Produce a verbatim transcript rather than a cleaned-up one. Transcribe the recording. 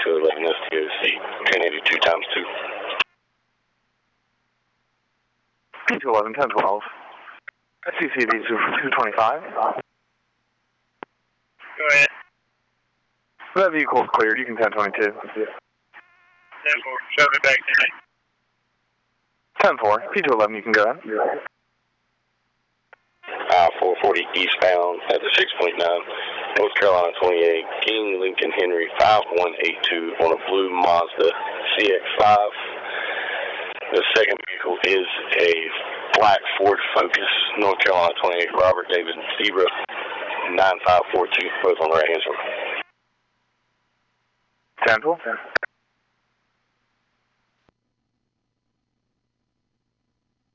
two eleven S T O C, ten eighty-two times two. P two eleven, ten twelve. C C D two twenty-five. Go ahead. That vehicle's cleared. You can ten twenty-two. ten four, shove it back to me. ten four, P two eleven, you can go ahead. I four forty eastbound at the six point nine, North Carolina twenty-eight, King Lincoln Henry five one eight two on a blue Mazda C X five. The second vehicle is a black Ford Focus, North Carolina twenty-eight, Robert David Zebra nine five four two, both on the right hand side. ten four.